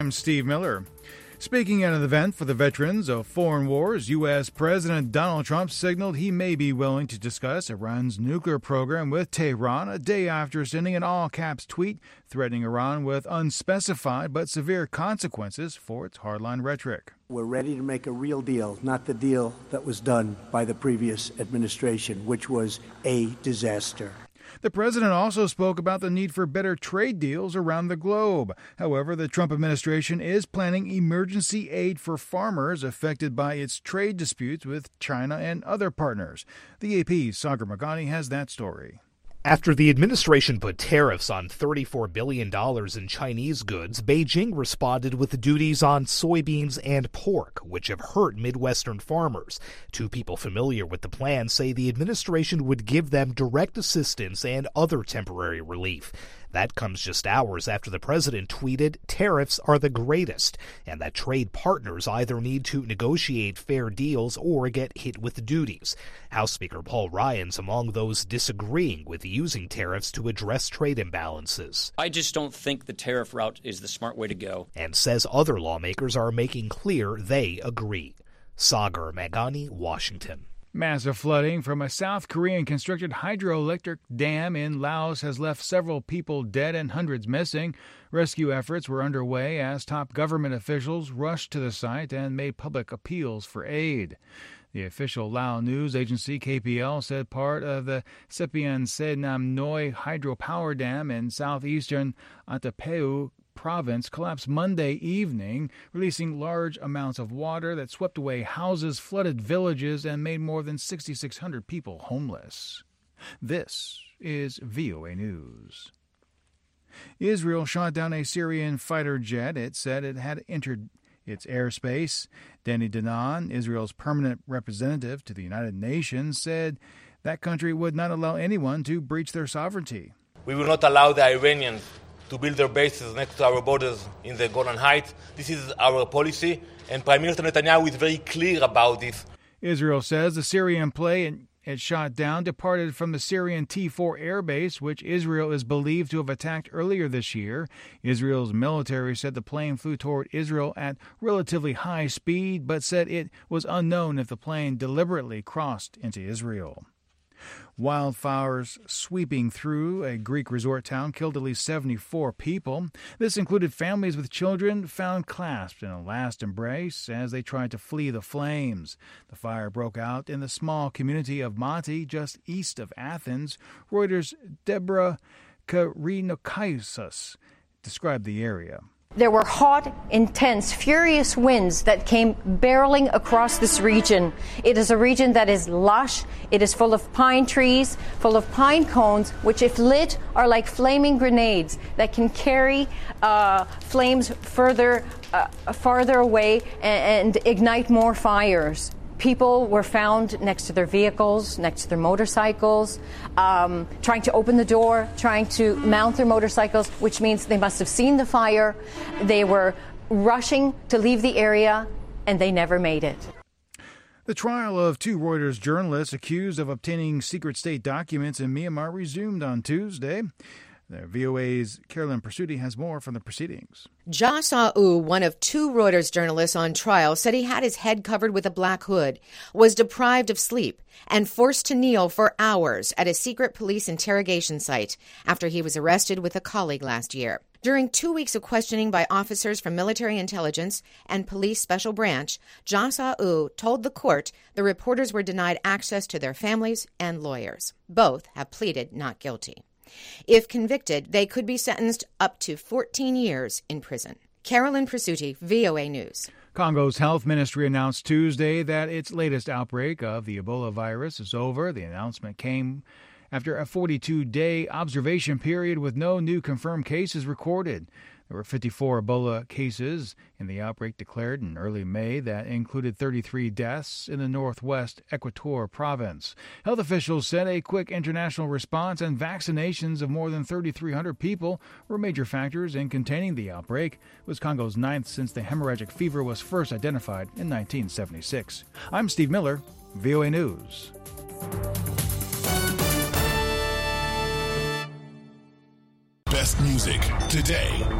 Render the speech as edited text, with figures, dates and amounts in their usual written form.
I'm Steve Miller. Speaking at an event for the veterans of foreign wars, U.S. President Donald Trump signaled he may be willing to discuss Iran's nuclear program with Tehran a day after sending an all-caps tweet threatening Iran with unspecified but severe consequences for its hardline rhetoric. We're ready to make a real deal, not the deal that was done by the previous administration, which was a disaster. The president also spoke about the need for better trade deals around the globe. However, the Trump administration is planning emergency aid for farmers affected by its trade disputes with China and other partners. The AP's Sagar Meghani has that story. After the administration put tariffs on $34 billion in Chinese goods, Beijing responded with duties on soybeans and pork, which have hurt Midwestern farmers. Two people familiar with the plan say the administration would give them direct assistance and other temporary relief. That comes just hours after the president tweeted tariffs are the greatest, and that trade partners either need to negotiate fair deals or get hit with duties. House Speaker Paul Ryan's among those disagreeing with using tariffs to address trade imbalances. I just don't think the tariff route is the smart way to go. And says other lawmakers are making clear they agree. Sagar Meghani, Washington. Massive flooding from a South Korean-constructed hydroelectric dam in Laos has left several people dead and hundreds missing. Rescue efforts were underway as top government officials rushed to the site and made public appeals for aid. The official Lao news agency KPL said part of the Sepian Se Nam Noi hydropower dam in southeastern Attapeu province collapsed Monday evening, releasing large amounts of water that swept away houses, flooded villages, and made more than 6,600 people homeless. This is VOA News. Israel shot down a Syrian fighter jet. It said it had entered its airspace. Danny Danon, Israel's permanent representative to the United Nations, said that country would not allow anyone to breach their sovereignty. We will not allow the Iranians to build their bases next to our borders in the Golan Heights. This is our policy, and Prime Minister Netanyahu is very clear about this. Israel says the Syrian plane it shot down departed from the Syrian T4 airbase, which Israel is believed to have attacked earlier this year. Israel's military said the plane flew toward Israel at relatively high speed, but said it was unknown if the plane deliberately crossed into Israel. Wildfires sweeping through a Greek resort town killed at least 74 people. This included families with children found clasped in a last embrace as they tried to flee the flames. The fire broke out in the small community of Mati, just east of Athens. Reuters' Deborah Karinokaisos described the area. There were hot, intense, furious winds that came barreling across this region. It is a region that is lush. It is full of pine trees, full of pine cones, which if lit are like flaming grenades that can carry flames farther away and ignite more fires. People were found next to their vehicles, next to their motorcycles, trying to open the door, trying to mount their motorcycles, which means they must have seen the fire. They were rushing to leave the area, and they never made it. The trial of two Reuters journalists accused of obtaining secret state documents in Myanmar resumed on Tuesday. The VOA's Carolyn Persutti has more from the proceedings. Jia Sa-u, one of two Reuters journalists on trial, said he had his head covered with a black hood, was deprived of sleep, and forced to kneel for hours at a secret police interrogation site after he was arrested with a colleague last year. During 2 weeks of questioning by officers from military intelligence and police special branch, Jia Sa-u told the court the reporters were denied access to their families and lawyers. Both have pleaded not guilty. If convicted, they could be sentenced up to 14 years in prison. Carolyn Persutti, VOA News. Congo's health ministry announced Tuesday that its latest outbreak of the Ebola virus is over. The announcement came after a 42-day observation period with no new confirmed cases recorded. There were 54 Ebola cases in the outbreak declared in early May that included 33 deaths in the northwest Equator province. Health officials said a quick international response and vaccinations of more than 3,300 people were major factors in containing the outbreak. It was Congo's ninth since the hemorrhagic fever was first identified in 1976. I'm Steve Miller, VOA News. Best music today.